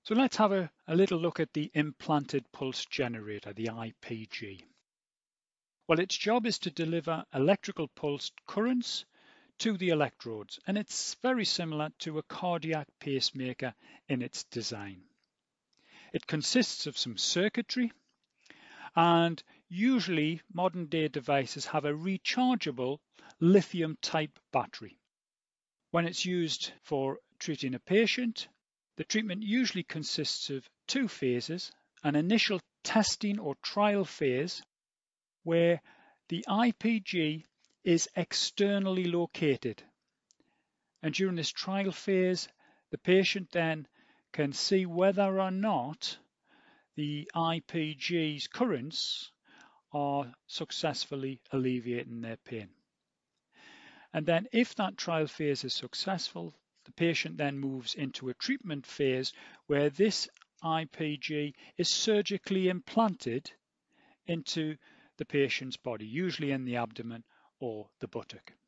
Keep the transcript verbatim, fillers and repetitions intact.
So let's have a, a little look at the implanted pulse generator, the I P G. Well, its job is to deliver electrical pulsed currents to the electrodes, and it's very similar to a cardiac pacemaker in its design. It consists of some circuitry, and usually modern day devices have a rechargeable lithium type battery. When it's used for treating a patient, the treatment usually consists of two phases: an initial testing or trial phase where the I P G is externally located. And during this trial phase, the patient then can see whether or not the I P G's currents are successfully alleviating their pain. And then if that trial phase is successful, the patient then moves into a treatment phase where this I P G is surgically implanted into the patient's body, usually in the abdomen or the buttock.